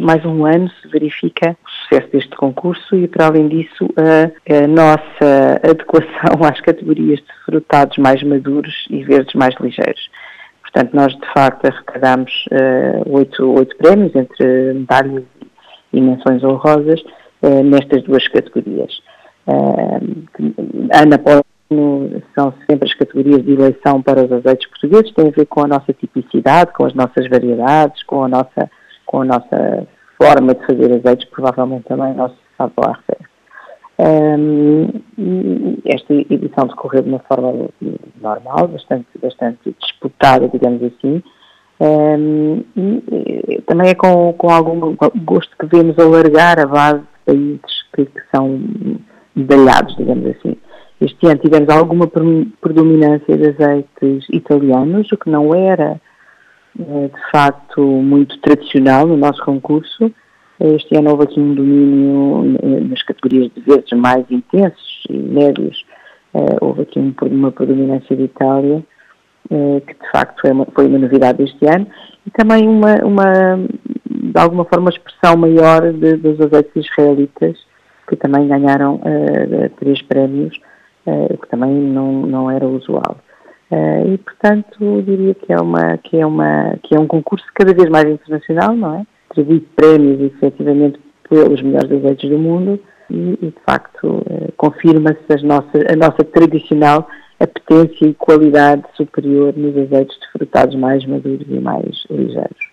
mais um ano se verifica o sucesso deste concurso e, para além disso, a nossa adequação às categorias de frutados mais maduros e verdes mais ligeiros. Portanto, nós, de facto, arrecadamos 8 prémios, entre medalhas e menções honrosas, nestas duas categorias. Ano após ano, são sempre as categorias de eleição para os azeites portugueses, tem a ver com a nossa tipicidade, com as nossas variedades, com a nossa forma de fazer azeites, provavelmente também o nosso savoir-faire. Esta edição decorreu de uma forma normal, bastante disputada, digamos assim, e também é com algum gosto que vemos alargar a base de países que são medalhados, digamos assim. Este ano tivemos alguma predominância de azeites italianos, o que não era, de facto, muito tradicional no nosso concurso. Este ano houve aqui um domínio nas categorias de verdes mais intensos e médios. Houve aqui uma predominância de Itália, que de facto foi uma novidade este ano, e também de alguma forma, uma expressão maior dos azeites israelitas, que também ganharam 3 prémios, o que também não era usual. E, portanto, diria que é um concurso cada vez mais internacional, não é? Atribui prémios, efetivamente, pelos melhores azeites do mundo e de facto, confirma-se a nossa tradicional apetência e qualidade superior nos azeites de frutados mais maduros e mais ligeiros.